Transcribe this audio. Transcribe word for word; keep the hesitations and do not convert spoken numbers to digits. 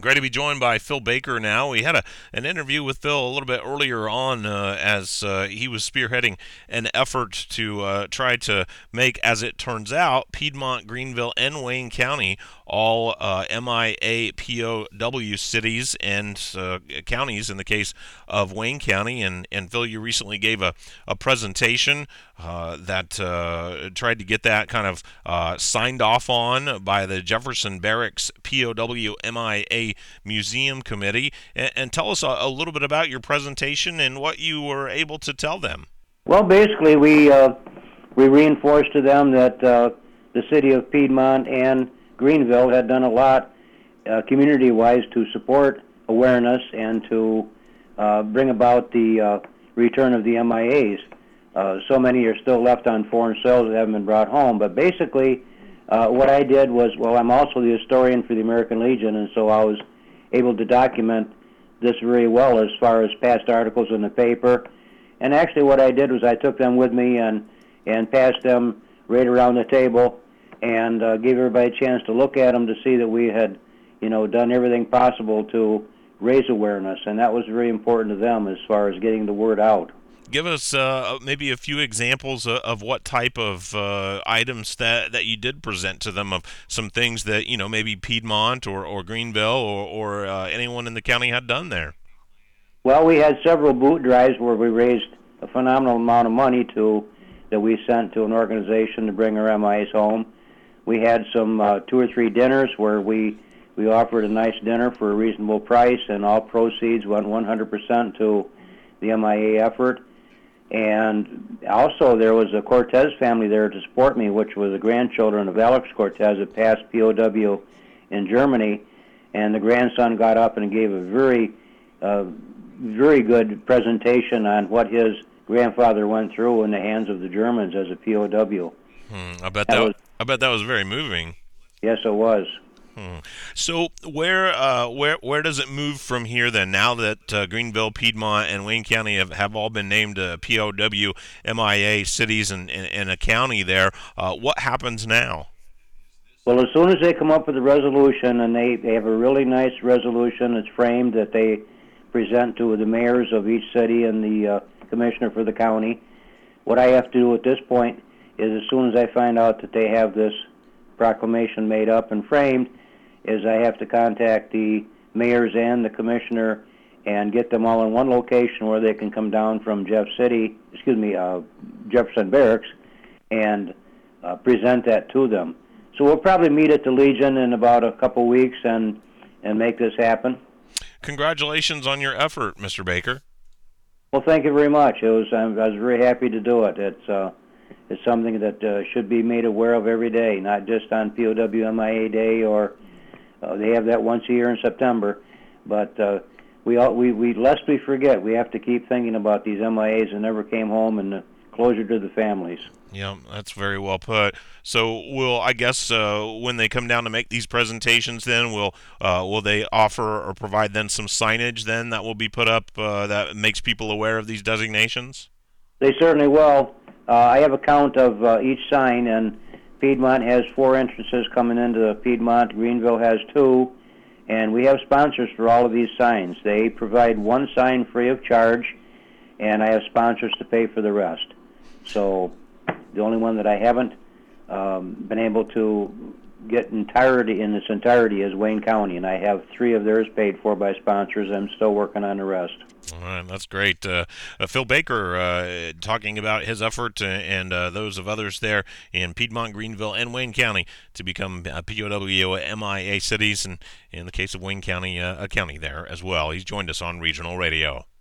Great to be joined by Phil Baker now. We had a, an interview with Phil a little bit earlier on uh, as uh, he was spearheading an effort to uh, try to make, as it turns out, Piedmont, Greenville, and Wayne County all uh, M I A P O W cities and uh, counties in the case of Wayne County. And, and Phil, you recently gave a, a presentation uh, that uh, tried to get that kind of uh, signed off on by the Jefferson Barracks P O W M I A Museum Committee, and, and tell us a, a little bit about your presentation and what you were able to tell them. Well, basically, we uh, we reinforced to them that uh, the city of Piedmont and Greenville had done a lot uh, community-wise to support awareness and to uh, bring about the uh, return of the M I As. Uh, so many are still left on foreign soils that haven't been brought home. But basically, uh, what I did was, well, I'm also the historian for the American Legion, and so I was able to document this very well as far as past articles in the paper. And actually what I did was I took them with me and, and passed them right around the table and uh, gave everybody a chance to look at them to see that we had, you know, done everything possible to raise awareness. And that was very important to them as far as getting the word out. Give us uh, maybe a few examples of, of what type of uh, items that, that you did present to them, of some things that, you know, maybe Piedmont or, or Greenville or, or uh, anyone in the county had done there. Well, we had several boot drives where we raised a phenomenal amount of money to that we sent to an organization to bring our M I As home. We had some uh, two or three dinners where we, we offered a nice dinner for a reasonable price, and all proceeds went one hundred percent to the M I A effort. And also there was a Cortez family there to support me, which was the grandchildren of Alex Cortez, a past P O W in Germany. And the grandson got up and gave a very, uh, very good presentation on what his grandfather went through in the hands of the Germans as a P O W. Hmm, I bet that, that was, I bet that was very moving. Yes, it was. Hmm. So where uh, where where does it move from here then? Now that uh, Greenville, Piedmont, and Wayne County have, have all been named uh, P O W M I A cities and in, in, in a county there, uh, what happens now? Well, as soon as they come up with a resolution, and they, they have a really nice resolution that's framed that they present to the mayors of each city and the uh, commissioner for the county, what I have to do at this point is, as soon as I find out that they have this proclamation made up and framed, is I have to contact the mayors and the commissioner and get them all in one location where they can come down from Jeff City, excuse me, uh, Jefferson Barracks, and uh, present that to them. So we'll probably meet at the Legion in about a couple weeks and, and make this happen. Congratulations on your effort, Mister Baker. Well, thank you very much. It was I was very happy to do it. It's uh, it's something that uh, should be made aware of every day, not just on P O W M I A Day, or uh, they have that once a year in September. But uh, we all, we we lest we forget, we have to keep thinking about these M I As that never came home and the closure to the families. Yeah, that's very well put. So, will I guess uh, when they come down to make these presentations, then will uh, will they offer or provide then some signage then that will be put up uh, that makes people aware of these designations? They certainly will. Uh, I have a count of uh, each sign, and Piedmont has four entrances coming into Piedmont. Greenville has two, and we have sponsors for all of these signs. They provide one sign free of charge, and I have sponsors to pay for the rest. So the only one that I haven't um, been able to get entirety in its entirety is Wayne County, and I have three of theirs paid for by sponsors. I'm still working on the rest. All right, that's great. Uh, uh, Phil Baker uh, talking about his effort uh, and uh, those of others there in Piedmont, Greenville, and Wayne County to become uh, P O W M I A cities, and in the case of Wayne County, uh, a county there as well. He's joined us on Regional Radio.